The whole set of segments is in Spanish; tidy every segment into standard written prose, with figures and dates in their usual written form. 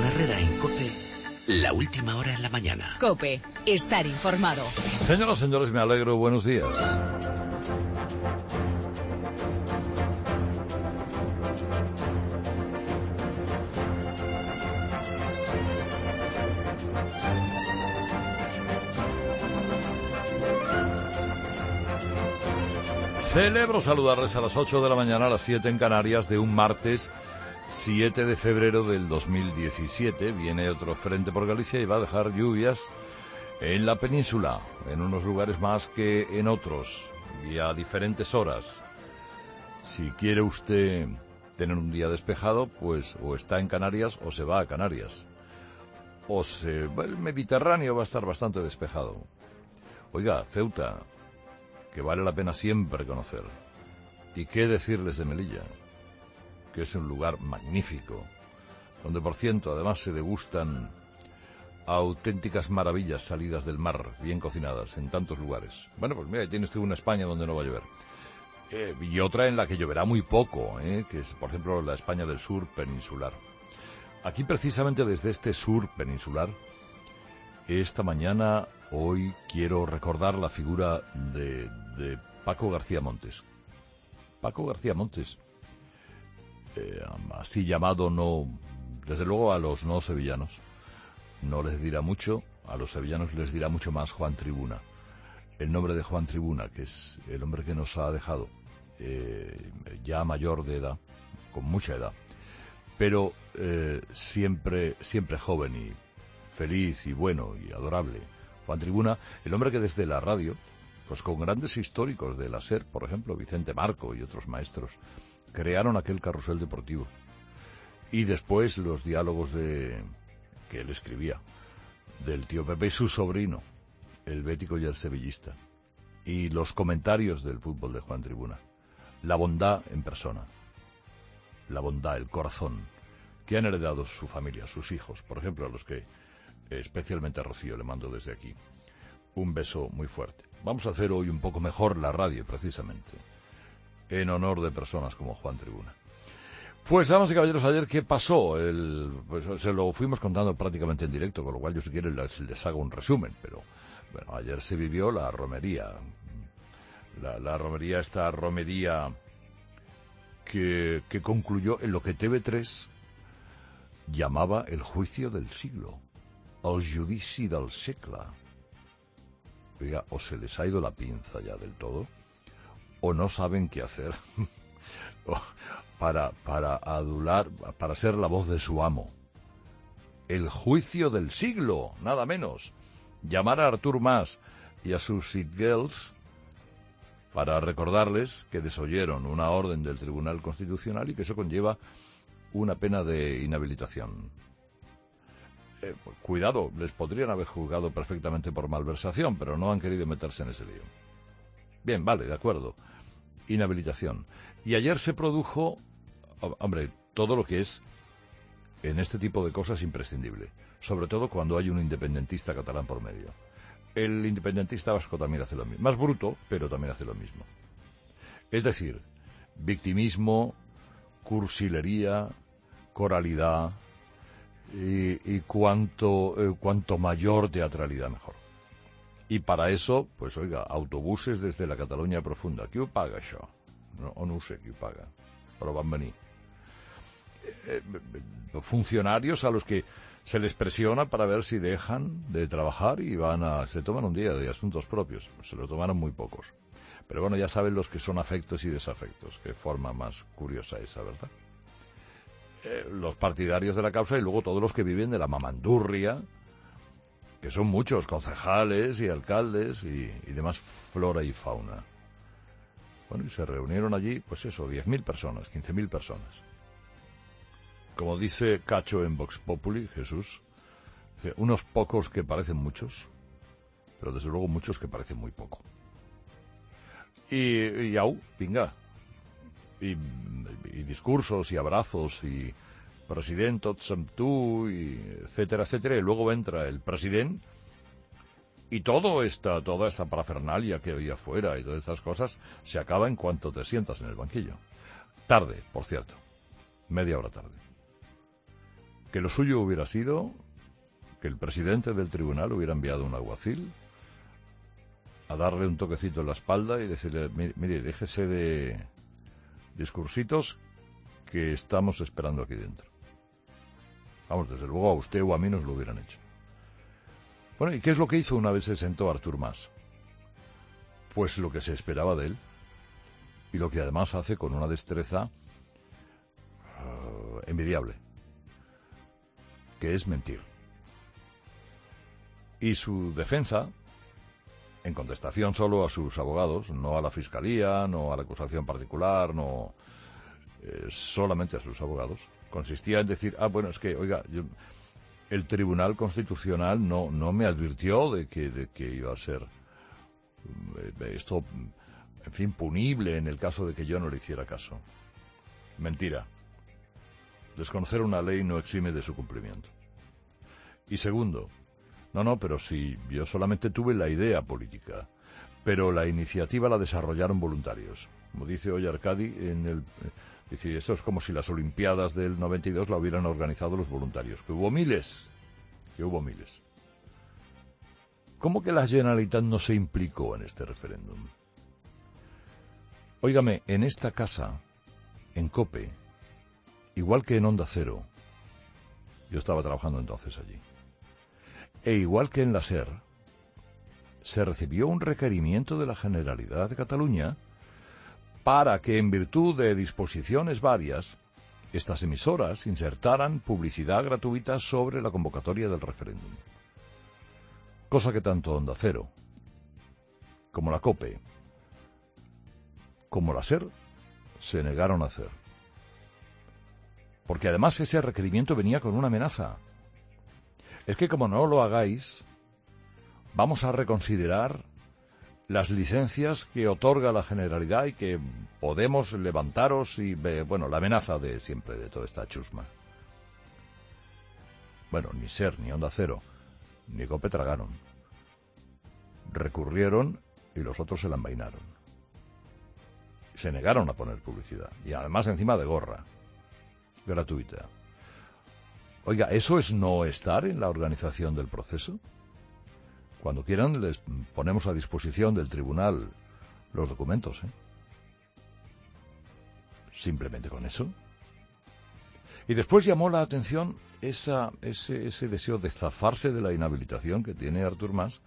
Herrera en COPE, la última hora en la mañana. COPE, estar informado. Señoras, señores, me alegro. Buenos días. Celebro saludarles a las 8 de la mañana, a las 7 en Canarias, de un martes 7 de febrero del 2017. Viene otro frente por Galicia y va a dejar lluvias en la península, en unos lugares más que en otros, y a diferentes horas. Si quiere usted tener un día despejado, pues o está en Canarias o se va a Canarias. El Mediterráneo va a estar bastante despejado. Oiga, Ceuta, que vale la pena siempre conocer. ¿Y qué decirles de Melilla? Que es un lugar magnífico, donde por ciento además se degustan auténticas maravillas salidas del mar, bien cocinadas en tantos lugares. Bueno, pues mira, tiene usted una España donde no va a llover. Y otra en la que lloverá muy poco, que es, por ejemplo, la España del sur peninsular. Aquí precisamente desde este sur peninsular, esta mañana, hoy quiero recordar la figura de Paco García Montes. Paco García Montes, así llamado, no, desde luego a los no sevillanos no les dirá mucho, a los sevillanos les dirá mucho más Juan Tribuna. El nombre de Juan Tribuna, que es el hombre que nos ha dejado ya mayor de edad, con mucha edad, pero siempre joven y feliz y bueno y adorable. Juan Tribuna, el hombre que desde la radio, pues con grandes históricos de la SER, por ejemplo, Vicente Marco y otros maestros, crearon aquel carrusel deportivo. Y después los diálogos que él escribía, del tío Pepe y su sobrino, el bético y el sevillista. Y los comentarios del fútbol de Juan Tribuna. La bondad en persona. La bondad, el corazón, que han heredado su familia, sus hijos, por ejemplo, a los que especialmente a Rocío le mando desde aquí un beso muy fuerte. Vamos a hacer hoy un poco mejor la radio, precisamente, en honor de personas como Juan Tribuna. Pues, damas y caballeros, ayer, ¿qué pasó? Pues se lo fuimos contando prácticamente en directo, con lo cual yo, si quieren, les hago un resumen, pero bueno, ayer se vivió la romería. La romería, esta romería que concluyó en lo que TV3 llamaba el juicio del siglo, el judici del segle. Oiga, o se les ha ido la pinza ya del todo, o no saben qué hacer para adular, para ser la voz de su amo. El juicio del siglo, nada menos. Llamar a Artur Mas y a sus It Girls para recordarles que desoyeron una orden del Tribunal Constitucional y que eso conlleva una pena de inhabilitación. Cuidado, les podrían haber juzgado perfectamente por malversación, pero no han querido meterse en ese lío. Bien, vale, de acuerdo. Inhabilitación. Y ayer se produjo, hombre, todo lo que es en este tipo de cosas imprescindible, sobre todo cuando hay un independentista catalán por medio. El independentista vasco también hace lo mismo, más bruto, pero también hace lo mismo. Es decir, victimismo, cursilería, coralidad y cuanto mayor teatralidad mejor. Y para eso, pues oiga, autobuses desde la Cataluña profunda. Qui ho paga això? No ho sé qui ho paga, però van venir. Funcionarios a los que se les presiona para ver si dejan de trabajar y se toman un día de asuntos propios. Se lo tomaron muy pocos. Pero bueno, ya saben los que son afectos y desafectos. Qué forma más curiosa esa, ¿verdad? Los partidarios de la causa y luego todos los que viven de la mamandurria, que son muchos, concejales y alcaldes y demás flora y fauna. Bueno, y se reunieron allí, pues eso, 10.000 personas, 15.000 personas. Como dice Cacho en Vox Populi, Jesús, dice, unos pocos que parecen muchos, pero desde luego muchos que parecen muy poco. Y au, venga. Y discursos y abrazos y presidente, tú, y etcétera, etcétera. Y luego entra el presidente y toda esta parafernalia que había afuera y todas estas cosas se acaba en cuanto te sientas en el banquillo. Tarde, por cierto. Media hora tarde. que lo suyo hubiera sido que el presidente del tribunal hubiera enviado un alguacil a darle un toquecito en la espalda y decirle, mire, déjese de discursitos que estamos esperando aquí dentro. Vamos, desde luego a usted o a mí nos lo hubieran hecho. Bueno, ¿y qué es lo que hizo una vez se sentó Artur Mas? Pues lo que se esperaba de él, y lo que además hace con una destreza envidiable, que es mentir. Y su defensa, en contestación solo a sus abogados, no a la fiscalía, no a la acusación particular, no solamente a sus abogados, consistía en decir, bueno, es que, oiga, el Tribunal Constitucional no me advirtió de que iba a ser esto, en fin, punible en el caso de que yo no le hiciera caso. Mentira. Desconocer una ley no exime de su cumplimiento. Y segundo, pero si yo solamente tuve la idea política, pero la iniciativa la desarrollaron voluntarios. Como dice hoy Arcadi, dice, esto es como si las Olimpiadas del 92 la hubieran organizado los voluntarios. Que hubo miles. ¿Cómo que la Generalitat no se implicó en este referéndum? Óigame, en esta casa, en COPE, igual que en Onda Cero, yo estaba trabajando entonces allí, e igual que en la SER, se recibió un requerimiento de la Generalidad de Cataluña para que, en virtud de disposiciones varias, estas emisoras insertaran publicidad gratuita sobre la convocatoria del referéndum. Cosa que tanto Onda Cero, como la COPE, como la SER, se negaron a hacer. Porque además ese requerimiento venía con una amenaza. Es que como no lo hagáis, vamos a reconsiderar las licencias que otorga la Generalidad y que podemos levantaros y, la amenaza de siempre, de toda esta chusma. Bueno, ni SER, ni Onda Cero, ni COPE tragaron. Recurrieron y los otros se la envainaron. Se negaron a poner publicidad. Y además encima de gorra. Gratuita. Oiga, ¿eso es no estar en la organización del proceso? Cuando quieran les ponemos a disposición del tribunal los documentos, ¿eh? Simplemente con eso. Y después llamó la atención ese deseo de zafarse de la inhabilitación que tiene Artur Mas,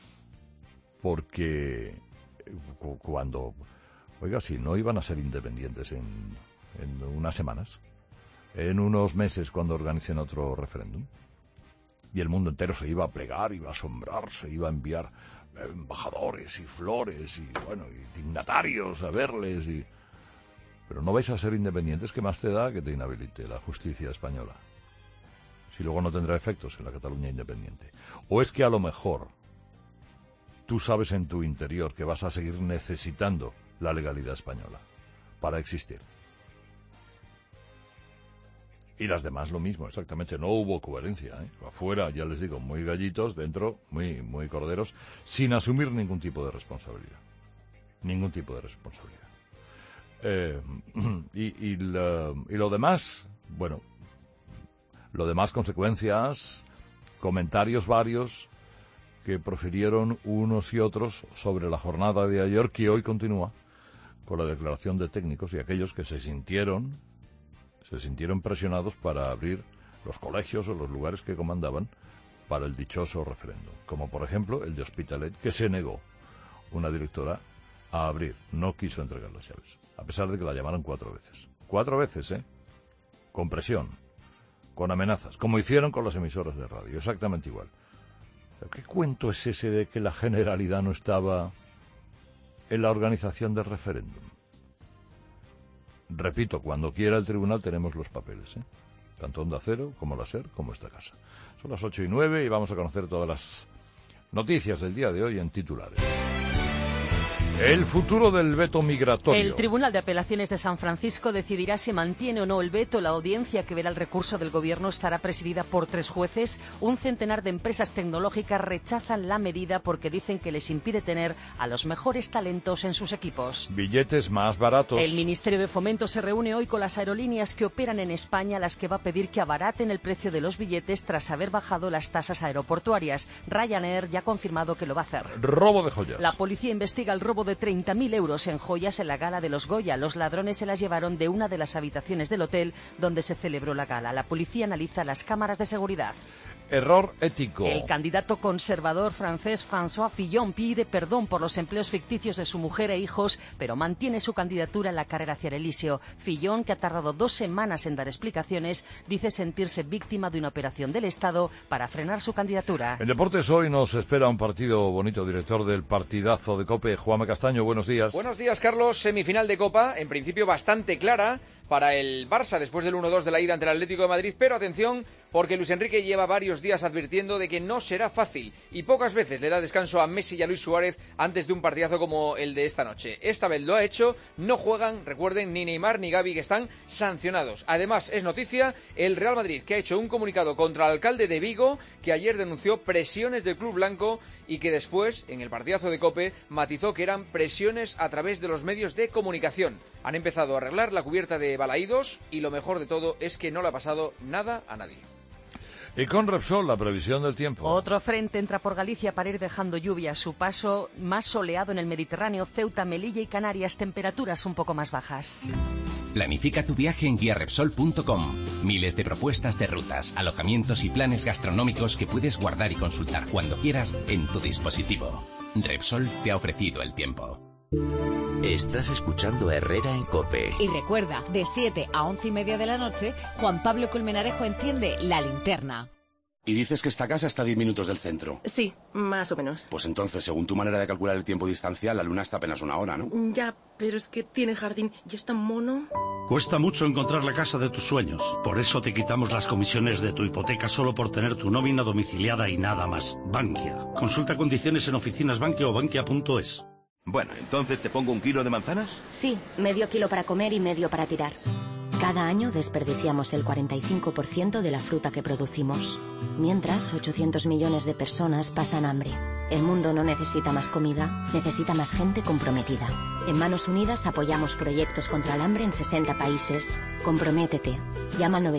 porque cuando, oiga, si no iban a ser independientes en unas semanas, en unos meses cuando organicen otro referéndum, y el mundo entero se iba a plegar, iba a asombrarse, iba a enviar embajadores y flores y dignatarios a verles pero no vais a ser independientes, ¿qué más te da que te inhabilite la justicia española? Si luego no tendrá efectos en la Cataluña independiente. ¿O es que a lo mejor tú sabes en tu interior que vas a seguir necesitando la legalidad española para existir? Y las demás lo mismo, exactamente, no hubo coherencia, ¿eh? Afuera, ya les digo, muy gallitos, dentro, muy corderos, sin asumir ningún tipo de responsabilidad. Ningún tipo de responsabilidad. Y lo demás, lo demás consecuencias, comentarios varios que profirieron unos y otros sobre la jornada de ayer, que hoy continúa con la declaración de técnicos y aquellos que se sintieron presionados para abrir los colegios o los lugares que comandaban para el dichoso referéndum, como por ejemplo el de Hospitalet, que se negó una directora a abrir, no quiso entregar las llaves, a pesar de que la llamaron 4 veces. 4 veces, con presión, con amenazas, como hicieron con las emisoras de radio, exactamente igual. ¿Qué cuento es ese de que la Generalidad no estaba en la organización del referéndum? Repito, cuando quiera el tribunal tenemos los papeles, tanto Onda Cero como la SER como esta casa. Son las 8:09 y vamos a conocer todas las noticias del día de hoy en titulares. El futuro del veto migratorio. El Tribunal de Apelaciones de San Francisco decidirá si mantiene o no el veto. La audiencia que verá el recurso del Gobierno estará presidida por 3 jueces. Un centenar de empresas tecnológicas rechazan la medida porque dicen que les impide tener a los mejores talentos en sus equipos. Billetes más baratos. El Ministerio de Fomento se reúne hoy con las aerolíneas que operan en España, las que va a pedir que abaraten el precio de los billetes tras haber bajado las tasas aeroportuarias. Ryanair ya ha confirmado que lo va a hacer. Robo de joyas. La policía investiga el robo de 30.000 euros en joyas en la gala de los Goya. Los ladrones se las llevaron de una de las habitaciones del hotel donde se celebró la gala. La policía analiza las cámaras de seguridad. Error ético. El candidato conservador francés François Fillon pide perdón por los empleos ficticios de su mujer e hijos, pero mantiene su candidatura en la carrera hacia el Elíseo. Fillon, que ha tardado 2 semanas en dar explicaciones, dice sentirse víctima de una operación del Estado para frenar su candidatura. En deportes hoy nos espera un partido bonito. Director del partidazo de COPE, Juanma Castaño, buenos días. Buenos días, Carlos. Semifinal de Copa, en principio bastante clara para el Barça después del 1-2 de la ida ante el Atlético de Madrid, pero atención, porque Luis Enrique lleva varios días advirtiendo de que no será fácil y pocas veces le da descanso a Messi y a Luis Suárez antes de un partidazo como el de esta noche. Esta vez lo ha hecho, no juegan, recuerden, ni Neymar ni Gavi, que están sancionados. Además, es noticia el Real Madrid, que ha hecho un comunicado contra el alcalde de Vigo, que ayer denunció presiones del club blanco y que después, en el partidazo de COPE, matizó que eran presiones a través de los medios de comunicación. Han empezado a arreglar la cubierta de balaídos y lo mejor de todo es que no le ha pasado nada a nadie. Y con Repsol, la previsión del tiempo. Otro frente entra por Galicia para ir dejando lluvia. Su paso más soleado en el Mediterráneo, Ceuta, Melilla y Canarias, temperaturas un poco más bajas. Planifica tu viaje en guiarepsol.com. Miles de propuestas de rutas, alojamientos y planes gastronómicos que puedes guardar y consultar cuando quieras en tu dispositivo. Repsol te ha ofrecido el tiempo. Estás escuchando a Herrera en COPE. Y recuerda, de 7 a 11:30 de la noche, Juan Pablo Colmenarejo enciende la linterna. Y dices que esta casa está a 10 minutos del centro. Sí, más o menos. Pues entonces, según tu manera de calcular el tiempo distancial, la luna está apenas 1 hora, ¿no? Ya, pero es que tiene jardín y es tan mono. Cuesta mucho encontrar la casa de tus sueños. Por eso te quitamos las comisiones de tu hipoteca solo por tener tu nómina domiciliada y nada más. Bankia. Consulta condiciones en oficinas Bankia o bankia.es. Bueno, entonces te pongo 1 kilo de manzanas. Sí, medio kilo para comer y medio para tirar. Cada año desperdiciamos el 45% de la fruta que producimos. Mientras, 800 millones de personas pasan hambre. El mundo no necesita más comida, necesita más gente comprometida. En Manos Unidas apoyamos proyectos contra el hambre en 60 países. Comprométete. Llama al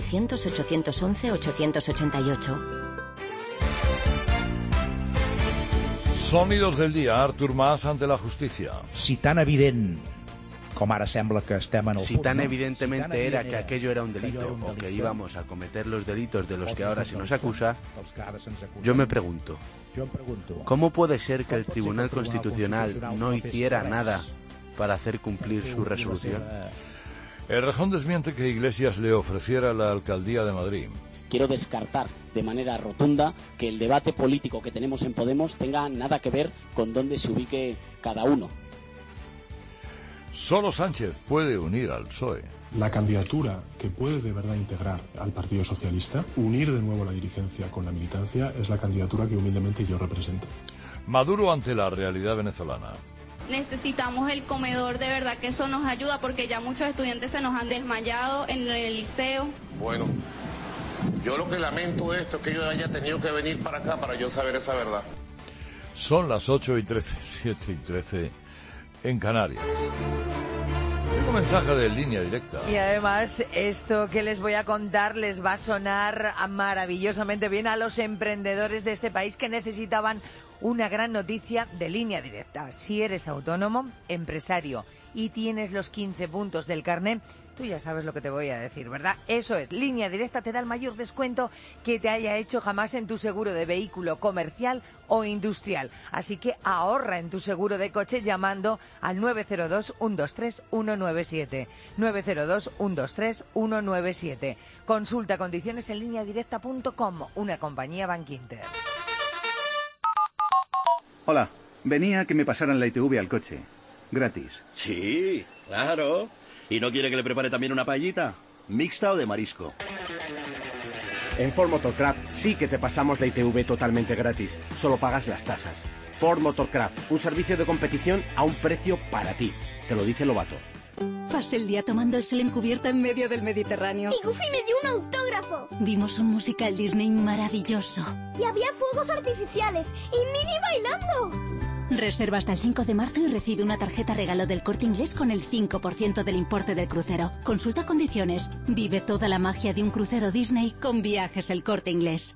900-811-888. Sonidos del día. Artur Mas ante la justicia. Si tan evident com ara sembla que estem en el Si tan evidentemente era que aquello era un delito o que íbamos a cometer los delitos de los que ahora se nos acusa, yo me pregunto, ¿cómo puede ser que el Tribunal Constitucional no hiciera nada para hacer cumplir su resolución? Errejón desmiente que Iglesias le ofreciera la alcaldía de Madrid. Quiero descartar de manera rotunda que el debate político que tenemos en Podemos tenga nada que ver con dónde se ubique cada uno. Solo Sánchez puede unir al PSOE. La candidatura que puede de verdad integrar al Partido Socialista, unir de nuevo la dirigencia con la militancia, es la candidatura que humildemente yo represento. Maduro ante la realidad venezolana. Necesitamos el comedor, de verdad que eso nos ayuda porque ya muchos estudiantes se nos han desmayado en el liceo. Bueno, yo lo que lamento esto es que yo haya tenido que venir para acá para yo saber esa verdad. Son las 8:13, 7:13 en Canarias. Tengo mensaje de línea directa. Y además, esto que les voy a contar les va a sonar maravillosamente bien a los emprendedores de este país que necesitaban una gran noticia de línea directa. Si eres autónomo, empresario y tienes los 15 puntos del carné, tú ya sabes lo que te voy a decir, ¿verdad? Eso es, Línea Directa te da el mayor descuento que te haya hecho jamás en tu seguro de vehículo comercial o industrial. Así que ahorra en tu seguro de coche llamando al 902-123-197. 902-123-197. Consulta condiciones en lineadirecta.com, una compañía Bankinter. Hola, venía a que me pasaran la ITV al coche. Gratis. Sí, claro. ¿Y no quiere que le prepare también una paellita? ¿Mixta o de marisco? En Ford Motorcraft sí que te pasamos la ITV totalmente gratis. Solo pagas las tasas. Ford Motorcraft, un servicio de competición a un precio para ti. Te lo dice Lobato. Pasé el día tomando el sol en cubierta en medio del Mediterráneo. Y Goofy me dio un autógrafo. Vimos un musical Disney maravilloso. Y había fuegos artificiales y Minnie bailando. Reserva hasta el 5 de marzo y recibe una tarjeta regalo del Corte Inglés con el 5% del importe del crucero. Consulta condiciones. Vive toda la magia de un crucero Disney con Viajes El Corte Inglés.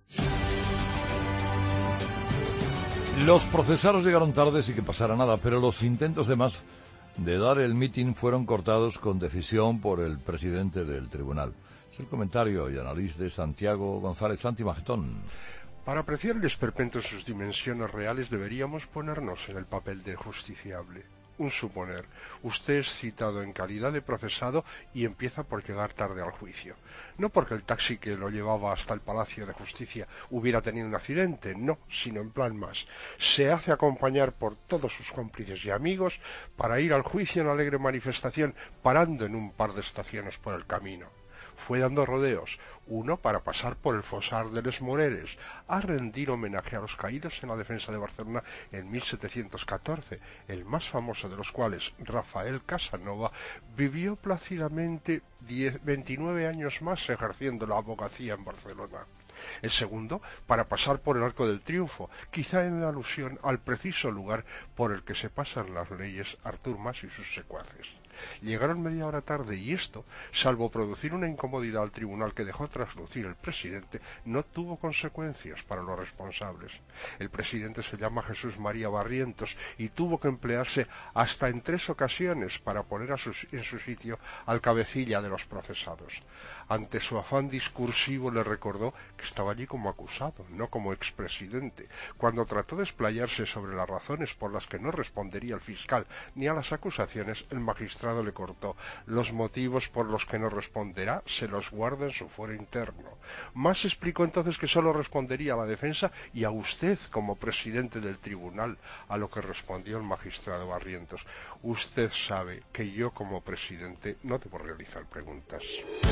Los procesados llegaron tarde sin que pasara nada, pero los intentos de dar el mitin fueron cortados con decisión por el presidente del tribunal. Es el comentario y análisis de Santiago González Santi Magetón. Para apreciar el esperpento en sus dimensiones reales deberíamos ponernos en el papel del justiciable. Un suponer. Usted es citado en calidad de procesado y empieza por llegar tarde al juicio. No porque el taxi que lo llevaba hasta el Palacio de Justicia hubiera tenido un accidente, no, sino en plan más. Se hace acompañar por todos sus cómplices y amigos para ir al juicio en alegre manifestación, parando en un par de estaciones por el camino. Fue dando rodeos, uno para pasar por el Fosar de les Moreres, a rendir homenaje a los caídos en la defensa de Barcelona en 1714, el más famoso de los cuales, Rafael Casanova, vivió plácidamente 29 años más ejerciendo la abogacía en Barcelona. El segundo, para pasar por el Arco del Triunfo, quizá en alusión al preciso lugar por el que se pasan las leyes Artur Mas y sus secuaces. Llegaron media hora tarde y esto, salvo producir una incomodidad al tribunal que dejó traslucir el presidente, no tuvo consecuencias para los responsables. El presidente se llama Jesús María Barrientos y tuvo que emplearse hasta en 3 ocasiones para poner en su sitio al cabecilla de los procesados. Ante su afán discursivo le recordó que estaba allí como acusado, no como expresidente. Cuando trató de explayarse sobre las razones por las que no respondería el fiscal ni a las acusaciones, el magistrado le cortó. Los motivos por los que no responderá se los guarda en su fuero interno. Mas explicó entonces que solo respondería a la defensa y a usted como presidente del tribunal, a lo que respondió el magistrado Barrientos. Usted sabe que yo como presidente no debo realizar preguntas.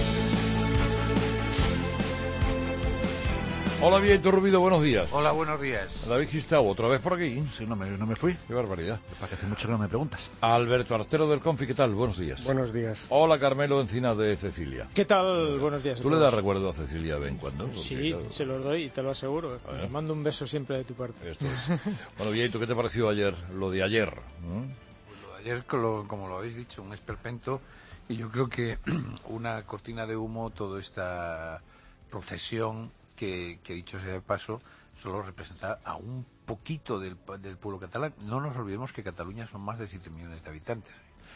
Hola, Vieto Rubido, buenos días. Hola, buenos días. David Gistau, ¿otra vez por aquí? Sí, no me fui. Qué barbaridad. Para que hace mucho que no me preguntas. Alberto Artero del Confi, ¿qué tal? Buenos días. Buenos días. Hola, Carmelo Encina de Cecilia. ¿Qué tal? Buenos días. ¿Tú le das recuerdo a Cecilia de vez en cuando? Porque, sí, claro, se los doy y te lo aseguro. Le mando un beso siempre de tu parte. Esto es. Bueno, Vieto, ¿qué te pareció ayer? Lo de ayer. Pues lo de ayer, como lo habéis dicho, un esperpento. Y yo creo que una cortina de humo, toda esta procesión que dicho sea de paso, solo representa a un poquito del pueblo catalán. No nos olvidemos que Cataluña son más de 7 millones de habitantes.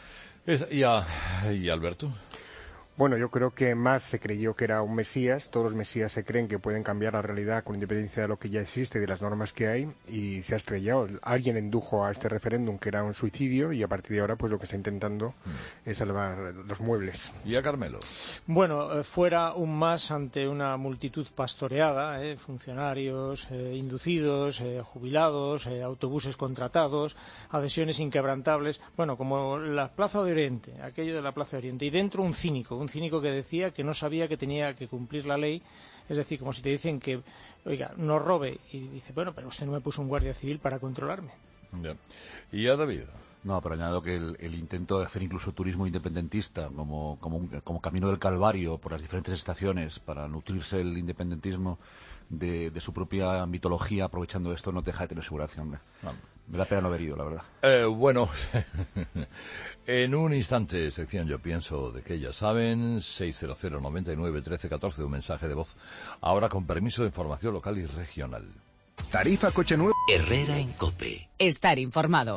¿Y Alberto? Bueno, yo creo que Mas se creyó que era un mesías. Todos los mesías se creen que pueden cambiar la realidad con independencia de lo que ya existe y de las normas que hay, y se ha estrellado. Alguien indujo a este referéndum que era un suicidio y a partir de ahora pues lo que está intentando es salvar los muebles. ¿Y a Carmelo? Bueno, fuera un Mas ante una multitud pastoreada, funcionarios inducidos, jubilados, autobuses contratados, adhesiones inquebrantables, bueno, como la Plaza de Oriente, aquello de la Plaza de Oriente, y dentro un cínico que decía que no sabía que tenía que cumplir la ley, es decir, como si te dicen que, oiga, no robe, y dice, bueno, pero usted no me puso un guardia civil para controlarme. Ya. ¿Y a David? No, pero añado que el intento de hacer incluso turismo independentista como camino del Calvario por las diferentes estaciones para nutrirse el independentismo de su propia mitología, aprovechando esto, no deja de tener su gracia, hombre. Me da pena no haber ido, la verdad. Bueno, en un instante, sección Yo Pienso de que ya saben, 600 99 13 14, un mensaje de voz. Ahora con permiso de información local y regional. Tarifa coche nuevo. Herrera en COPE. Estar informado.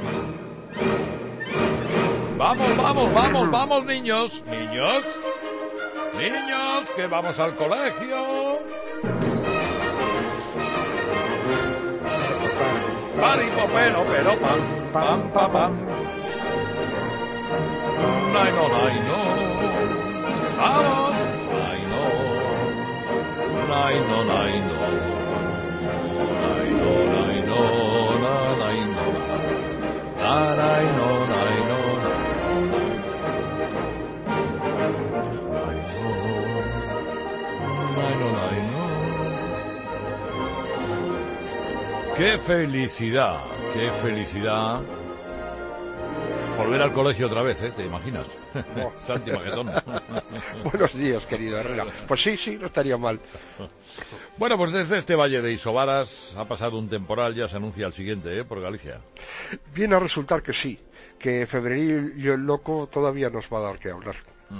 Vamos, niños. Niños, que vamos al colegio. Pero pam, pam. Ay, no. Vamos. Ay, ¡Qué felicidad! Qué felicidad. Volver al colegio otra vez, ¿te imaginas? Oh. Santi Maguetón. Buenos días, querido Herrera. Pues sí, no estaría mal. Bueno, pues desde este valle de Isobaras ha pasado un temporal, ya se anuncia el siguiente, por Galicia. Viene a resultar que sí, que Febrerillo loco todavía nos va a dar que hablar.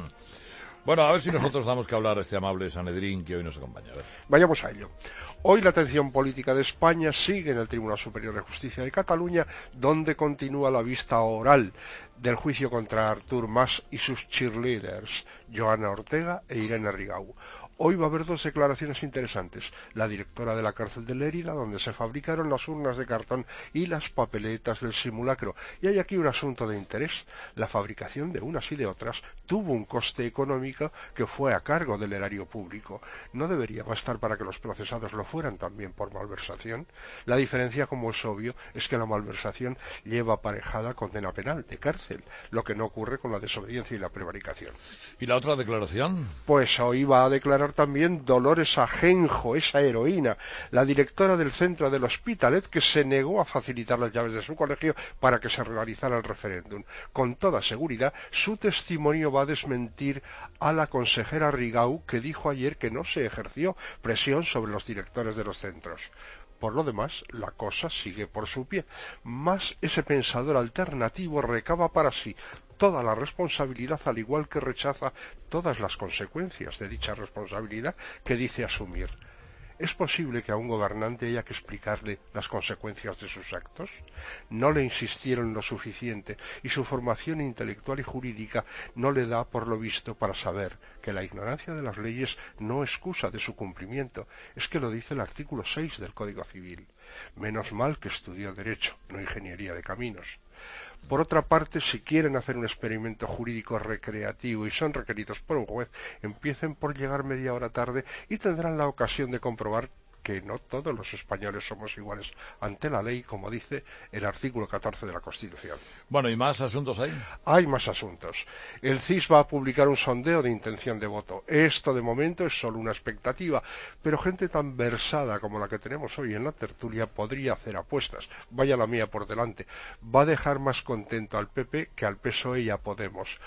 Bueno, a ver si nosotros damos que hablar a este amable Sanedrín que hoy nos acompaña. A ver. Vayamos a ello. Hoy la atención política de España sigue en el Tribunal Superior de Justicia de Cataluña, donde continúa la vista oral del juicio contra Artur Mas y sus cheerleaders, Joana Ortega e Irene Rigau. Hoy va a haber dos declaraciones interesantes. La directora de la cárcel de Lérida, donde se fabricaron las urnas de cartón y las papeletas del simulacro. Y hay aquí un asunto de interés. La fabricación de unas y de otras tuvo un coste económico que fue a cargo del erario público. ¿No debería bastar para que los procesados lo fueran también por malversación? La diferencia, como es obvio, es que la malversación lleva aparejada condena penal de cárcel, lo que no ocurre con la desobediencia y la prevaricación. ¿Y la otra declaración? Pues hoy va a declarar también Dolores Ajenjo, esa heroína, la directora del centro del Hospitalet, que se negó a facilitar las llaves de su colegio para que se realizara el referéndum. Con toda seguridad, su testimonio va a desmentir a la consejera Rigau, que dijo ayer que no se ejerció presión sobre los directores de los centros. Por lo demás, la cosa sigue por su pie. Mas ese pensador alternativo recaba para sí toda la responsabilidad, al igual que rechaza todas las consecuencias de dicha responsabilidad que dice asumir. ¿Es posible que a un gobernante haya que explicarle las consecuencias de sus actos? No le insistieron lo suficiente y su formación intelectual y jurídica no le da, por lo visto, para saber que la ignorancia de las leyes no excusa de su cumplimiento. Es que lo dice el artículo 6 del Código Civil. Menos mal que estudió Derecho, no Ingeniería de Caminos. Por otra parte, si quieren hacer un experimento jurídico recreativo y son requeridos por un juez, empiecen por llegar media hora tarde y tendrán la ocasión de comprobar que no todos los españoles somos iguales ante la ley, como dice el artículo 14 de la Constitución. Bueno, ¿y más asuntos hay? Hay más asuntos. El CIS va a publicar un sondeo de intención de voto. Esto de momento es solo una expectativa, pero gente tan versada como la que tenemos hoy en la tertulia podría hacer apuestas. Vaya la mía por delante. Va a dejar más contento al PP que al PSOE y a Podemos.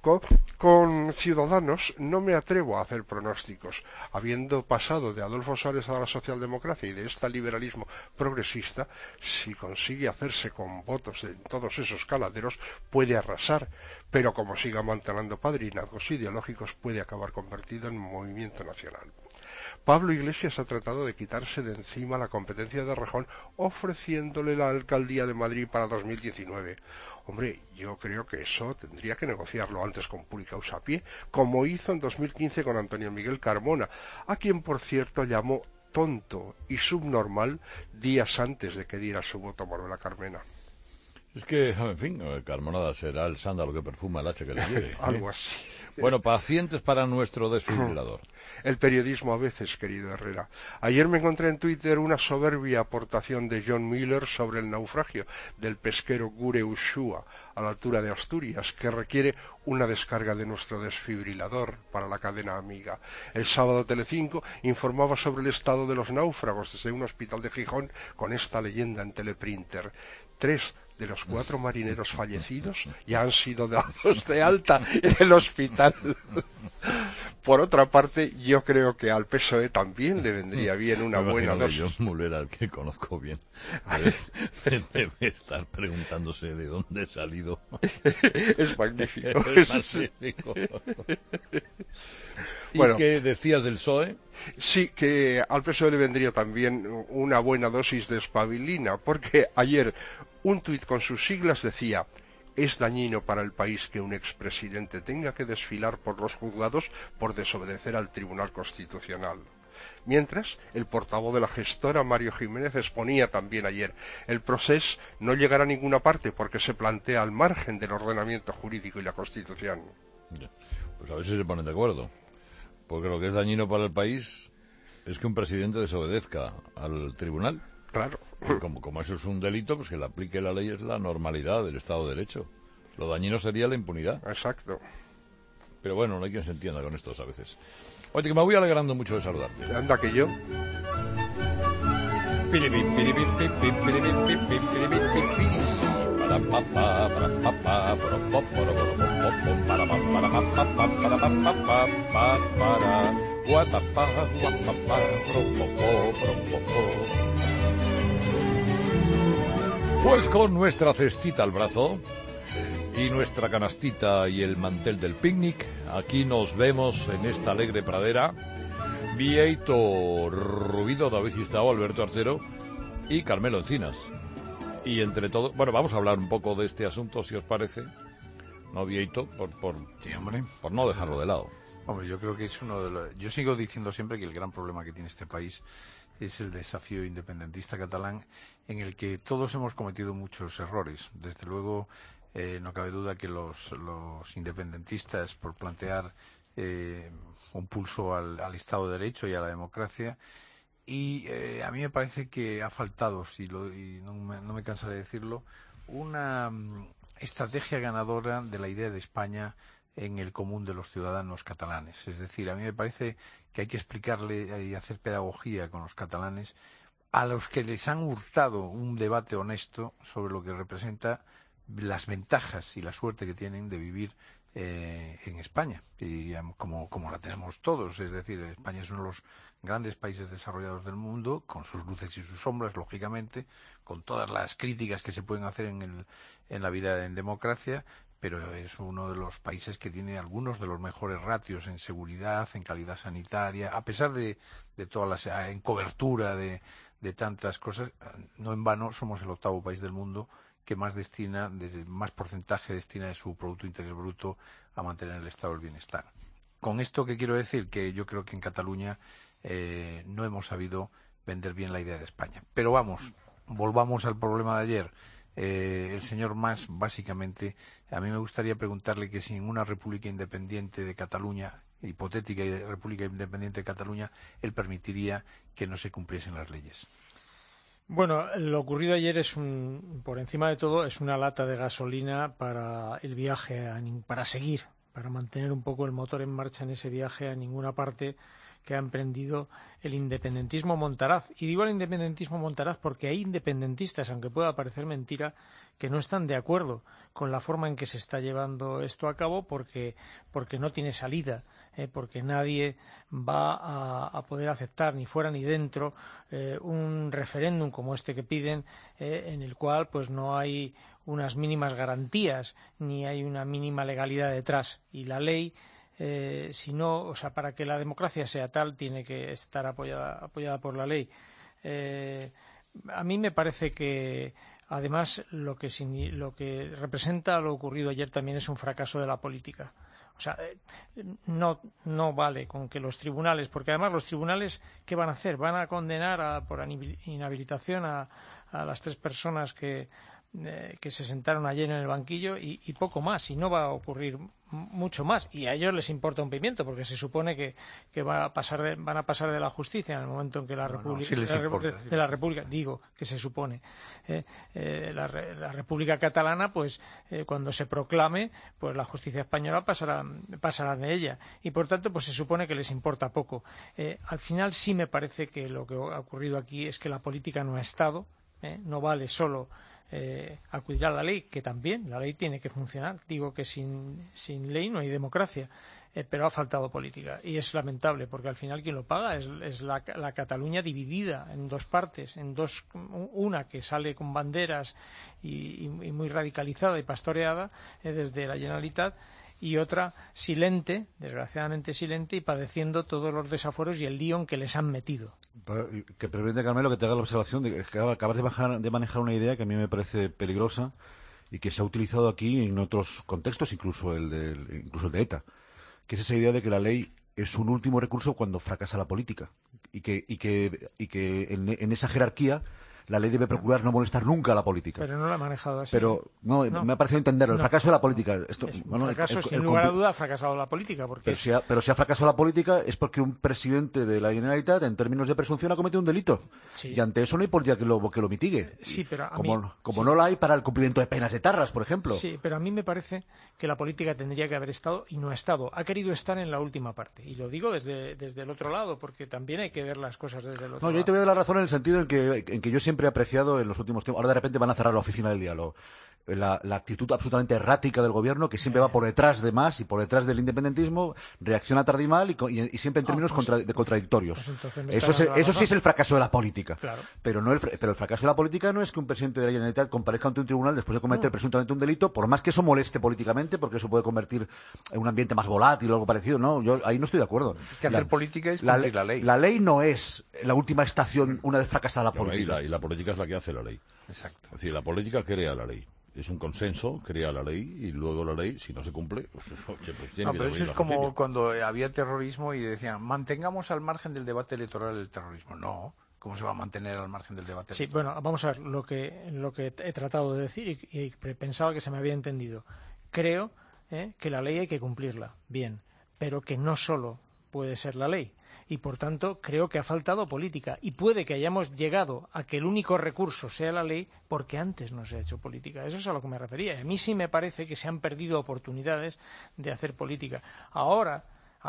Con Ciudadanos no me atrevo a hacer pronósticos. Habiendo pasado de Adolfo Suárez a la socialdemocracia y de este liberalismo progresista, si consigue hacerse con votos de todos esos caladeros, puede arrasar, pero como siga manteniendo padrinazgos ideológicos, puede acabar convertido en movimiento nacional. Pablo Iglesias ha tratado de quitarse de encima la competencia de Rejón, ofreciéndole la alcaldía de Madrid para 2019. Hombre, yo creo que eso tendría que negociarlo antes con Puri Causa Pie, como hizo en 2015 con Antonio Miguel Carmona, a quien, por cierto, llamó tonto y subnormal días antes de que diera su voto a Manuela Carmena. Es que, en fin, Carmona será el sándalo que perfuma el hacha que le lleve. Algo así. Bueno, pacientes para nuestro desfibrilador. El periodismo a veces, querido Herrera. Ayer me encontré en Twitter una soberbia aportación de John Miller sobre el naufragio del pesquero Gure Ushua a la altura de Asturias, que requiere una descarga de nuestro desfibrilador para la cadena amiga. El sábado Telecinco informaba sobre el estado de los náufragos desde un hospital de Gijón con esta leyenda en teleprinter. 3 de los 4 marineros fallecidos ya han sido dados de alta en el hospital. Por otra parte, yo creo que al PSOE también le vendría bien una buena dosis. John Muller, al que conozco bien, debe estar preguntándose de dónde he salido. Es magnífico. Es magnífico. ¿Y bueno, qué decías del PSOE? Sí, que al PSOE le vendría también una buena dosis de espabilina, porque ayer un tuit con sus siglas decía: es dañino para el país que un expresidente tenga que desfilar por los juzgados por desobedecer al Tribunal Constitucional. Mientras, el portavoz de la gestora, Mario Jiménez, exponía también ayer: el procés no llegará a ninguna parte porque se plantea al margen del ordenamiento jurídico y la Constitución. Pues a ver si se ponen de acuerdo. Porque lo que es dañino para el país es que un presidente desobedezca al tribunal. Claro. Y como eso es un delito, pues que le aplique la ley es la normalidad del Estado de Derecho. Lo dañino sería la impunidad. Exacto. Pero bueno, no hay quien se entienda con estos a veces. Oye, que me voy alegrando mucho de saludarte. Anda que yo. Pues con nuestra cestita al brazo y nuestra canastita y el mantel del picnic, aquí nos vemos en esta alegre pradera. Vieito Rubido, David Gistao, Alberto Arcero y Carmelo Encinas. Y entre todo, bueno, vamos a hablar un poco de este asunto, si os parece, ¿no, Vieito? Sí, hombre. Por no dejarlo de lado. Hombre, yo creo que es uno de los... Yo sigo diciendo siempre que el gran problema que tiene este país es el desafío independentista catalán, en el que todos hemos cometido muchos errores. Desde luego, no cabe duda que los independentistas, por plantear un pulso al Estado de Derecho y a la democracia, y a mí me parece que ha faltado, y no me cansaré de decirlo, una estrategia ganadora de la idea de España en el común de los ciudadanos catalanes. Es decir, a mí me parece que hay que explicarle y hacer pedagogía con los catalanes a los que les han hurtado un debate honesto sobre lo que representa las ventajas y la suerte que tienen de vivir en España, y como la tenemos todos. Es decir, España es uno de los grandes países desarrollados del mundo, con sus luces y sus sombras, lógicamente, con todas las críticas que se pueden hacer en la vida en democracia, pero es uno de los países que tiene algunos de los mejores ratios en seguridad, en calidad sanitaria, a pesar de todas las... en cobertura de tantas cosas. No en vano somos el 8º país del mundo que más porcentaje destina de su Producto Interior Bruto a mantener el estado del bienestar. Con esto, ¿qué quiero decir? Que yo creo que en Cataluña no hemos sabido vender bien la idea de España. Pero volvamos al problema de ayer. El señor Mas, básicamente, a mí me gustaría preguntarle que si en una república independiente de Cataluña, hipotética república independiente de Cataluña, él permitiría que no se cumpliesen las leyes. Bueno, lo ocurrido ayer por encima de todo, es una lata de gasolina para el viaje, para seguir, para mantener un poco el motor en marcha en ese viaje a ninguna parte que ha emprendido el independentismo montaraz. Y digo el independentismo montaraz porque hay independentistas, aunque pueda parecer mentira, que no están de acuerdo con la forma en que se está llevando esto a cabo porque no tiene salida, porque nadie va a poder aceptar, ni fuera ni dentro, un referéndum como este que piden, en el cual pues no hay unas mínimas garantías, ni hay una mínima legalidad detrás. Y la ley, para que la democracia sea tal, tiene que estar apoyada por la ley. A mí me parece que, además, lo que representa lo ocurrido ayer también es un fracaso de la política. O sea, no vale con que los tribunales, porque además los tribunales, ¿qué van a hacer? Van a condenar por inhabilitación a las 3 personas que se sentaron ayer en el banquillo y poco más, y no va a ocurrir mucho más, y a ellos les importa un pimiento porque se supone que van a pasar de la justicia en el momento en que la República, digo que se supone, la República Catalana, pues cuando se proclame, pues la justicia española pasará de ella, y por tanto pues se supone que les importa poco. Al final sí me parece que lo que ha ocurrido aquí es que la política no ha estado, no vale solo acudir a la ley, que también la ley tiene que funcionar. Digo que sin ley no hay democracia, pero ha faltado política, y es lamentable porque al final quien lo paga es la Cataluña dividida en 2 partes, una que sale con banderas y muy radicalizada y pastoreada desde la Generalitat, y otra silente, desgraciadamente silente, y padeciendo todos los desaforos y el lío en que les han metido. Que permite, Carmelo, que te haga la observación de que acabas de manejar una idea que a mí me parece peligrosa y que se ha utilizado aquí en otros contextos, incluso el de ETA, que es esa idea de que la ley es un último recurso cuando fracasa la política, y que en esa jerarquía la ley debe procurar no molestar nunca a la política. Pero no la ha manejado así. Pero no. Me ha parecido entenderlo. El fracaso de la política. Sin lugar a duda, ha fracasado la política. Porque pero si ha fracasado la política es porque un presidente de la Generalitat, en términos de presunción, ha cometido un delito. Sí. Y ante eso no hay política que lo mitigue. Sí, pero como no la hay para el cumplimiento de penas etarras, por ejemplo. Sí, pero a mí me parece que la política tendría que haber estado y no ha estado. Ha querido estar en la última parte. Y lo digo desde el otro lado, porque también hay que ver las cosas desde el otro lado. Yo te voy a dar la razón en el sentido en que yo siempre he apreciado en los últimos tiempos. Ahora de repente van a cerrar la oficina del diálogo. La actitud absolutamente errática del gobierno, que siempre va por detrás de más y por detrás del independentismo, reacciona tarde y mal y siempre en términos contradictorios. Eso sí es el fracaso de la política. Claro. Pero el fracaso de la política no es que un presidente de la Generalitat comparezca ante un tribunal después de cometer presuntamente un delito, por más que eso moleste políticamente, porque eso puede convertir en un ambiente más volátil o algo parecido. No, yo ahí no estoy de acuerdo. Es que hacer política es cumplir la ley. La ley no es la última estación una vez fracasada la política. Y la política es la que hace la ley. Exacto. Es decir, la política crea la ley. Es un consenso, crea la ley y luego la ley, si no se cumple, pues tiene que pero eso es como cuando había terrorismo y decían, mantengamos al margen del debate electoral el terrorismo. No, ¿cómo se va a mantener al margen del debate electoral? Sí, bueno, vamos a ver lo que he tratado de decir y pensaba que se me había entendido. Creo que la ley hay que cumplirla, bien, pero que no solo puede ser la ley. Y, por tanto, creo que ha faltado política. Y puede que hayamos llegado a que el único recurso sea la ley porque antes no se ha hecho política. Eso es a lo que me refería. A mí sí me parece que se han perdido oportunidades de hacer política. Ahora,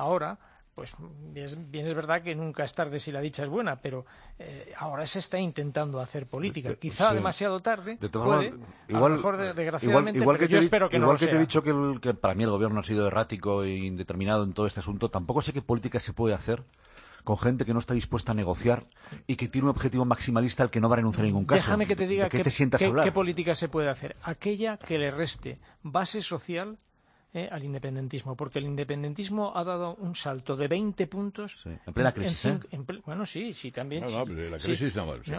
pues bien es verdad que nunca es tarde si la dicha es buena, pero ahora se está intentando hacer política. Quizá demasiado tarde, puede, a lo mejor desgraciadamente, pero yo espero que no lo sea. Igual que te he dicho que para mí el gobierno ha sido errático e indeterminado en todo este asunto, tampoco sé qué política se puede hacer con gente que no está dispuesta a negociar y que tiene un objetivo maximalista al que no va a renunciar en ningún caso. Déjame que te diga qué política se puede hacer. Aquella que le reste base social al independentismo, porque el independentismo ha dado un salto de 20 puntos. Sí, en plena crisis. Bueno, sí, también. La crisis,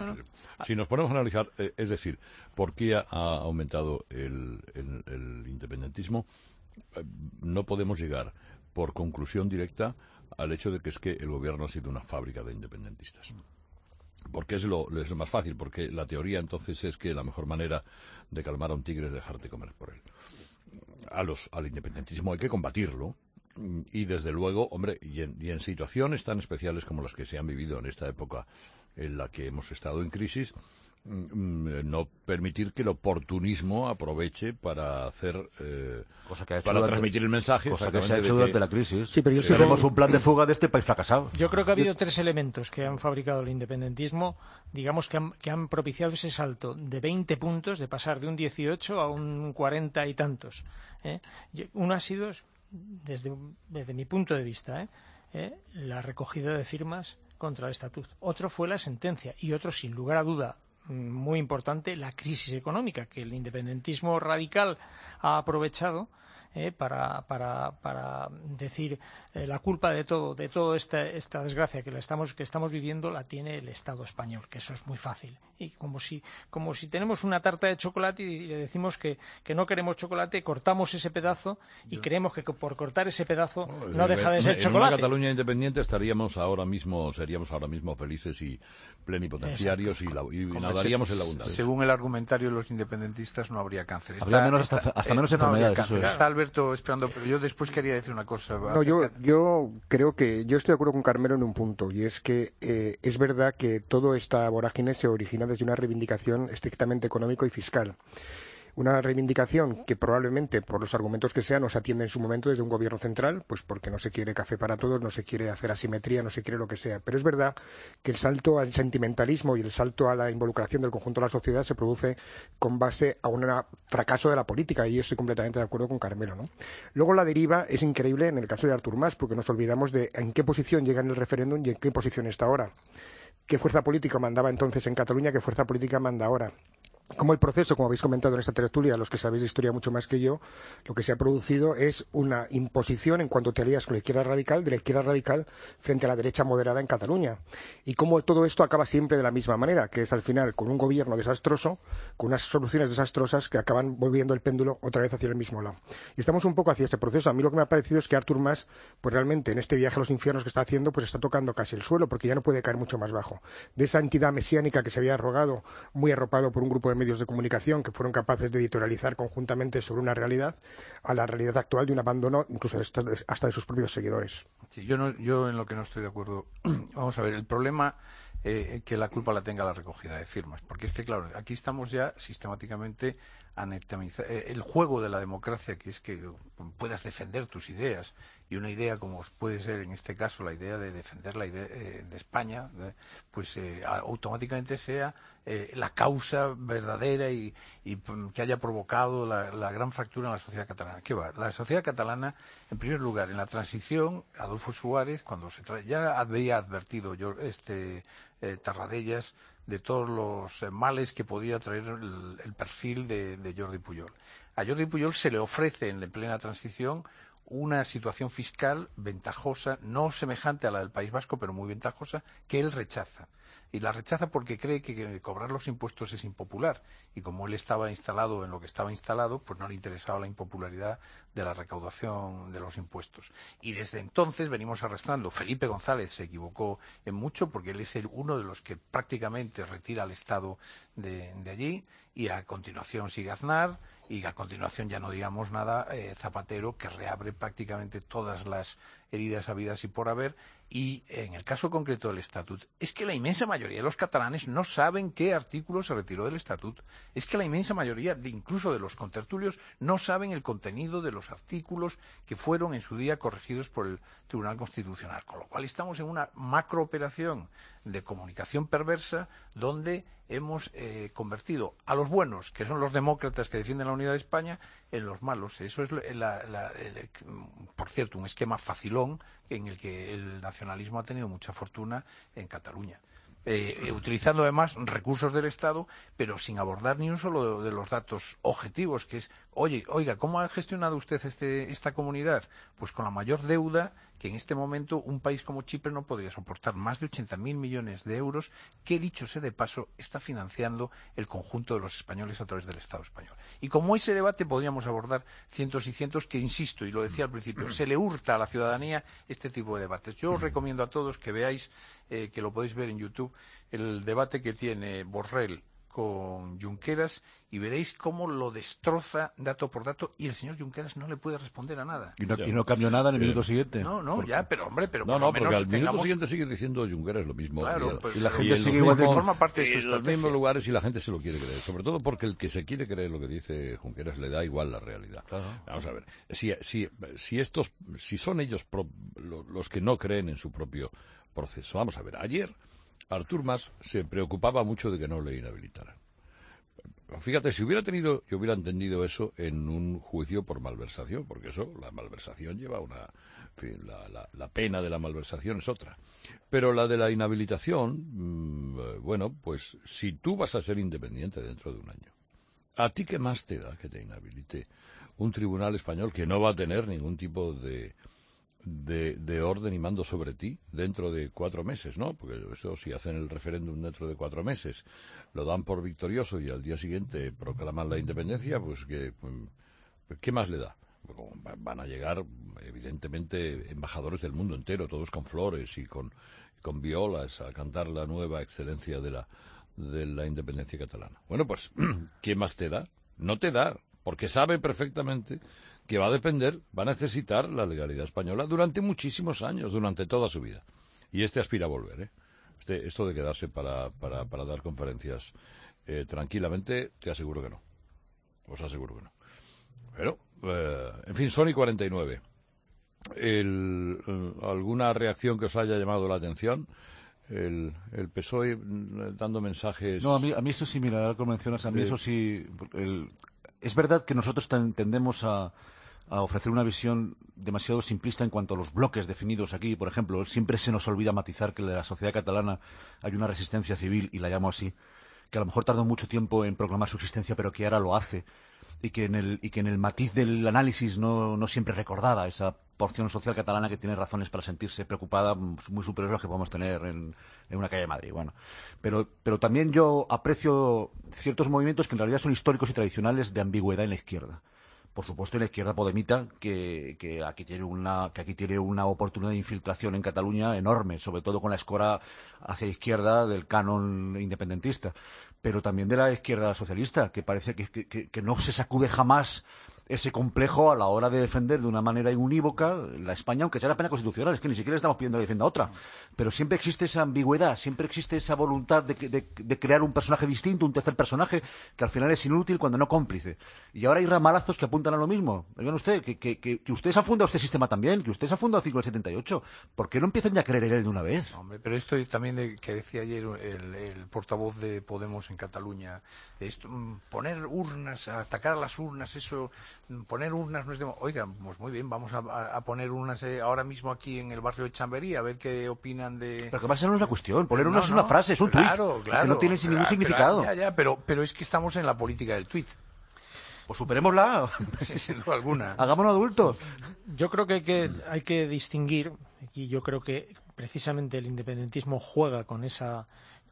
si nos ponemos a analizar, es decir, ¿por qué ha aumentado el independentismo? No podemos llegar por conclusión directa al hecho de que es que el gobierno ha sido una fábrica de independentistas. Porque es lo más fácil, porque la teoría entonces es que la mejor manera de calmar a un tigre es dejarte comer por él. Al independentismo hay que combatirlo y desde luego, hombre, y en situaciones tan especiales como las que se han vivido en esta época en la que hemos estado en crisis, no permitir que el oportunismo aproveche para hacer para transmitir el mensaje, cosa que se ha hecho durante la crisis. Sí, pero tenemos un plan de fuga de este país fracasado. Yo creo que ha habido tres elementos que han fabricado el independentismo, digamos que han propiciado ese salto de 20 puntos, de pasar de un 18 a un 40 y tantos. Uno ha sido, desde mi punto de vista, la recogida de firmas contra el estatuto. Otro fue la sentencia y otro, sin lugar a duda, muy importante, la crisis económica que el independentismo radical ha aprovechado para decir la culpa de todo esta desgracia que estamos viviendo la tiene el Estado español, que eso es muy fácil. Y como si tenemos una tarta de chocolate y le decimos que no queremos chocolate, cortamos ese pedazo y creemos que por cortar ese pedazo no deja de ser chocolate. En una Cataluña independiente seríamos ahora mismo felices y plenipotenciarios y nadaríamos en la abundancia. Según el argumentario de los independentistas no habría cáncer. Hasta menos enfermedades. Está Alberto esperando, pero yo después quería decir una cosa. No, yo creo que yo estoy de acuerdo con Carmelo en un punto, y es que es verdad que toda esta vorágine se origina desde una reivindicación estrictamente económico y fiscal. Una reivindicación que probablemente, por los argumentos que sean, nos atiende en su momento desde un gobierno central, pues porque no se quiere café para todos, no se quiere hacer asimetría, no se quiere lo que sea. Pero es verdad que el salto al sentimentalismo y el salto a la involucración del conjunto de la sociedad se produce con base a un fracaso de la política, y yo estoy completamente de acuerdo con Carmelo, ¿no? Luego la deriva es increíble en el caso de Artur Mas, porque nos olvidamos de en qué posición llega en el referéndum y en qué posición está ahora. ¿Qué fuerza política mandaba entonces en Cataluña? ¿Qué fuerza política manda ahora? como el proceso, como habéis comentado en esta tertulia, los que sabéis de historia mucho más que yo, lo que se ha producido es una imposición en cuanto te alías con la izquierda radical frente a la derecha moderada en Cataluña. Y cómo todo esto acaba siempre de la misma manera, que es al final con un gobierno desastroso, con unas soluciones desastrosas que acaban volviendo el péndulo otra vez hacia el mismo lado. Y estamos un poco hacia ese proceso. A mí lo que me ha parecido es que Artur Mas, pues realmente en este viaje a los infiernos que está haciendo, pues está tocando casi el suelo, porque ya no puede caer mucho más bajo. De esa entidad mesiánica que se había arrogado, muy arropado por un grupo de medios de comunicación que fueron capaces de editorializar conjuntamente sobre una realidad, a la realidad actual de un abandono incluso hasta de sus propios seguidores. Sí, yo en lo que no estoy de acuerdo. Vamos a ver, el problema que la culpa la tenga la recogida de firmas, porque es que claro, aquí estamos ya sistemáticamente el juego de la democracia, que es que puedas defender tus ideas, y una idea como puede ser en este caso la idea de defender la idea de España, pues automáticamente sea la causa verdadera y que haya provocado la gran fractura en la sociedad catalana. ¿Qué va? La sociedad catalana, en primer lugar, en la transición, Adolfo Suárez, cuando ya había advertido Tarradellas de todos los males que podía traer el perfil de Jordi Pujol. A Jordi Pujol se le ofrece en plena transición una situación fiscal ventajosa, no semejante a la del País Vasco, pero muy ventajosa, que él rechaza. Y la rechaza porque cree que cobrar los impuestos es impopular. Y como él estaba instalado en lo que estaba instalado, pues no le interesaba la impopularidad de la recaudación de los impuestos. Y desde entonces venimos arrastrando. Felipe González se equivocó en mucho porque él es uno de los que prácticamente retira al Estado de allí. Y a continuación sigue Aznar. Y a continuación, ya no digamos nada, Zapatero, que reabre prácticamente todas las heridas habidas y por haber. Y en el caso concreto del Estatut, es que la inmensa mayoría de los catalanes no saben qué artículo se retiró del Estatut. Es que la inmensa mayoría, incluso de los contertulios, no saben el contenido de los artículos que fueron en su día corregidos por el Tribunal Constitucional. Con lo cual estamos en una macrooperación de comunicación perversa donde hemos convertido a los buenos, que son los demócratas que defienden la unidad de España, en los malos. Eso es, por cierto, un esquema facilón en el que el nacionalismo ha tenido mucha fortuna en Cataluña. Utilizando además recursos del Estado, pero sin abordar ni un solo de los datos objetivos, que es, oiga, ¿cómo ha gestionado usted esta comunidad? Pues con la mayor deuda que en este momento un país como Chipre no podría soportar, más de 80.000 millones de euros, que dicho sea de paso, está financiando el conjunto de los españoles a través del Estado español. Y como ese debate podríamos abordar cientos y cientos, que insisto, y lo decía al principio, se le hurta a la ciudadanía este tipo de debates. Yo os recomiendo a todos que veáis, que lo podéis ver en YouTube, el debate que tiene Borrell con Junqueras, y veréis cómo lo destroza dato por dato, y el señor Junqueras no le puede responder a nada. ¿Y no cambió nada en el minuto siguiente? Pero porque al minuto siguiente sigue diciendo Junqueras lo mismo. Claro, y la gente sigue igual, forma parte de su estrategia. En los mismos lugares, y la gente se lo quiere creer. Sobre todo porque el que se quiere creer lo que dice Junqueras le da igual la realidad. Claro. Vamos a ver, si son ellos los que no creen en su propio proceso. Vamos a ver, ayer Artur Mas se preocupaba mucho de que no le inhabilitaran. Fíjate, yo hubiera entendido eso en un juicio por malversación, porque la malversación lleva la pena de la malversación es otra. Pero la de la inhabilitación, bueno, pues si tú vas a ser independiente dentro de un año, ¿a ti qué más te da que te inhabilite un tribunal español que no va a tener ningún tipo de orden y mando sobre ti dentro de 4 meses, ¿no? Porque eso, si hacen el referéndum dentro de 4 meses, lo dan por victorioso y al día siguiente proclaman la independencia, pues ¿qué más le da? Van a llegar, evidentemente, embajadores del mundo entero, todos con flores y con violas, a cantar la nueva excelencia de la independencia catalana. Bueno, pues, ¿qué más te da? No te da, porque sabe perfectamente que va a necesitar la legalidad española durante muchísimos años, durante toda su vida. Y aspira a volver, esto de quedarse para dar conferencias tranquilamente, te aseguro que no. Os aseguro que no. Pero, en fin, Sony 49. ¿Alguna reacción que os haya llamado la atención? El PSOE dando mensajes... No, a mí eso sí, mira, ahora que mencionas, a mí eso sí... Es verdad que nosotros tendemos a ofrecer una visión demasiado simplista en cuanto a los bloques definidos aquí. Por ejemplo, siempre se nos olvida matizar que en la sociedad catalana hay una resistencia civil, y la llamo así, que a lo mejor tardó mucho tiempo en proclamar su existencia, pero que ahora lo hace, y que en el matiz del análisis no siempre recordada esa porción social catalana que tiene razones para sentirse preocupada muy superiores a las que podemos tener en una calle de Madrid. Bueno, pero también yo aprecio ciertos movimientos que en realidad son históricos y tradicionales de ambigüedad en la izquierda. Por supuesto, en la izquierda podemita, que aquí tiene una oportunidad de infiltración en Cataluña enorme, sobre todo con la escora hacia la izquierda del canon independentista, pero también de la izquierda socialista, que parece que no se sacude jamás ese complejo a la hora de defender de una manera unívoca la España, aunque sea la pena constitucional, es que ni siquiera le estamos pidiendo que defienda otra. Pero siempre existe esa ambigüedad, siempre existe esa voluntad de crear un personaje distinto, un tercer personaje, que al final es inútil cuando no cómplice. Y ahora hay ramalazos que apuntan a lo mismo. Oigan usted, que ustedes han fundado este sistema también, que ustedes han fundado 5 del 78. ¿Por qué no empiezan ya a creer en él de una vez? Hombre, pero esto también que decía ayer el portavoz de Podemos en Cataluña, poner urnas, atacar a las urnas, eso... Poner urnas no es Oiga, pues muy bien, vamos a poner urnas ahora mismo aquí en el barrio de Chamberí, a ver qué opinan de... Pero que pasa no es una cuestión, poner urnas es una frase, es un tuit, que no tiene ningún significado. Pero es que estamos en la política del tuit. Pues superémosla. Sin duda alguna. Hagámonos adultos. Yo creo que hay que distinguir, y yo creo que precisamente el independentismo juega con esa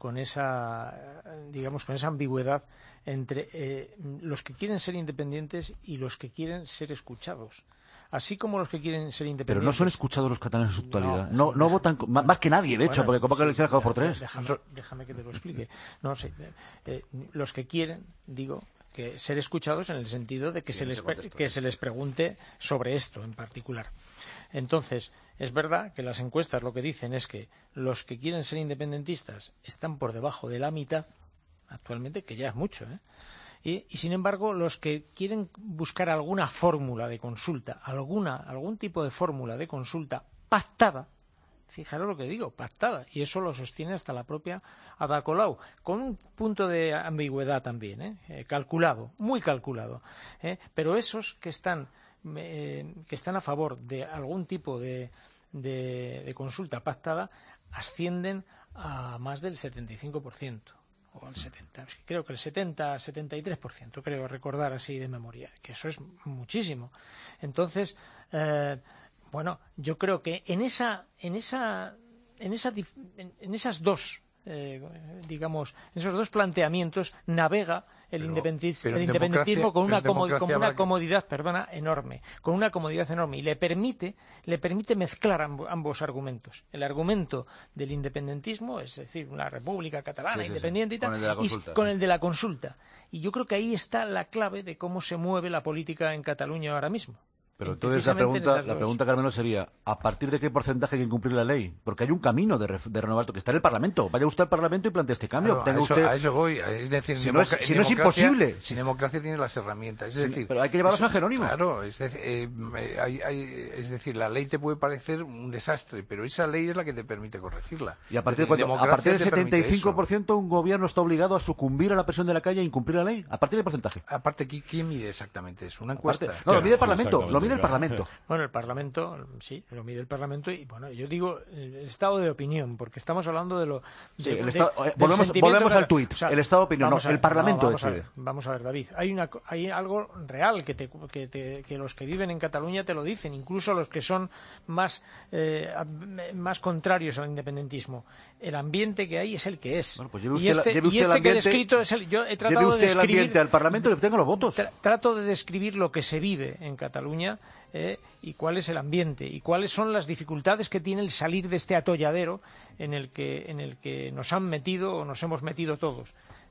ambigüedad entre los que quieren ser independientes y los que quieren ser escuchados. Así como los que quieren ser independientes... Pero no son escuchados los catalanes en su totalidad. No votan más que nadie, de hecho, porque como que le hicieron cada por tres. Déjame que te lo explique. No sé, los que quieren, digo, que ser escuchados en el sentido de que se les pregunte sobre esto en particular. Entonces, es verdad que las encuestas lo que dicen es que los que quieren ser independentistas están por debajo de la mitad actualmente, que ya es mucho, y sin embargo, los que quieren buscar alguna fórmula de consulta, algún tipo de fórmula de consulta pactada, fijaros lo que digo, pactada, y eso lo sostiene hasta la propia Ada Colau, con un punto de ambigüedad también, calculado, muy calculado, pero esos que están a favor de algún tipo de consulta pactada ascienden a más del 75%, o al 70%, creo que el 73%, creo recordar así de memoria, que eso es muchísimo. Entonces, yo creo que en esas dos esos dos planteamientos navega el independentismo con una comodidad enorme, y le permite mezclar ambos argumentos. El argumento del independentismo, es decir, una república catalana independiente y tal, con el de la consulta. Y yo creo que ahí está la clave de cómo se mueve la política en Cataluña ahora mismo. Pero entonces la pregunta, Carmelo, sería, ¿a partir de qué porcentaje hay que incumplir la ley? Porque hay un camino de renovar, que está en el Parlamento. Vaya usted al Parlamento y plantee este cambio. Claro, a eso voy. Es decir, si no es imposible. Sin democracia tiene las herramientas. Es decir, pero hay que llevarlos a Jerónimo. Claro, es decir, la ley te puede parecer un desastre, pero esa ley es la que te permite corregirla. Y a partir del 75% un gobierno está obligado a sucumbir a la presión de la calle e incumplir la ley. ¿A partir de qué porcentaje? Aparte, ¿quién mide exactamente eso? ¿Una encuesta? Lo mide el Parlamento. El Parlamento. Bueno, el Parlamento, sí, lo mide el Parlamento y, yo digo el estado de opinión, porque estamos hablando de lo... volvemos al tuit, el estado de opinión, el Parlamento decide. Vamos a ver, David, hay algo real que los que viven en Cataluña te lo dicen, incluso los que son más contrarios al independentismo. El ambiente que hay es el que es. Bueno, pues que he descrito es yo he tratado de describir el ambiente al Parlamento y obtenga los votos. Trato de describir lo que se vive en Cataluña y cuál es el ambiente y cuáles son las dificultades que tiene el salir de este atolladero en el que nos han metido o nos hemos metido todos.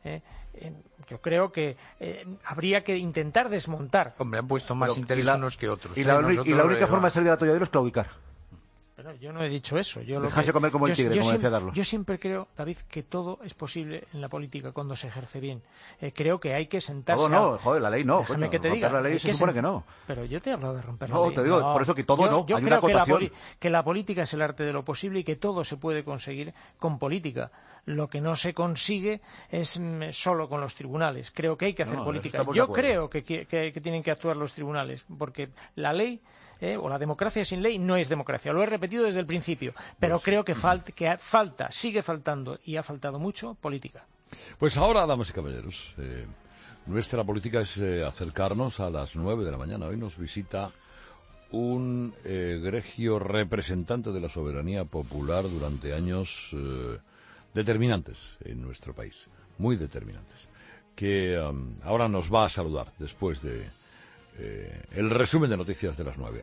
Yo creo que habría que intentar desmontar. Hombre, han puesto más interés unos que otros. Y la única forma de salir del atolladero es claudicar. Pero yo no he dicho eso. Dejarse comer como el tigre, como decía Carlos. Yo siempre creo, David, que todo es posible en la política cuando se ejerce bien. Creo que hay que sentarse... Todo no, joder, la ley no. Déjame que te diga. La ley se supone que no. Pero yo te he hablado de romper la ley. No, te digo, por eso que todo no. Yo hay creo una acotación. que la política es el arte de lo posible y que todo se puede conseguir con política. Lo que no se consigue es solo con los tribunales. Creo que hay que hacer política. Yo creo que tienen que actuar los tribunales, porque la ley... o la democracia sin ley no es democracia. Lo he repetido desde el principio, pero creo que sigue faltando y ha faltado mucho política. Pues ahora, damas y caballeros, nuestra política es acercarnos a las 9 de la mañana. Hoy nos visita un egregio representante de la soberanía popular durante años determinantes en nuestro país, muy determinantes, que ahora nos va a saludar después de el resumen de noticias de las 9.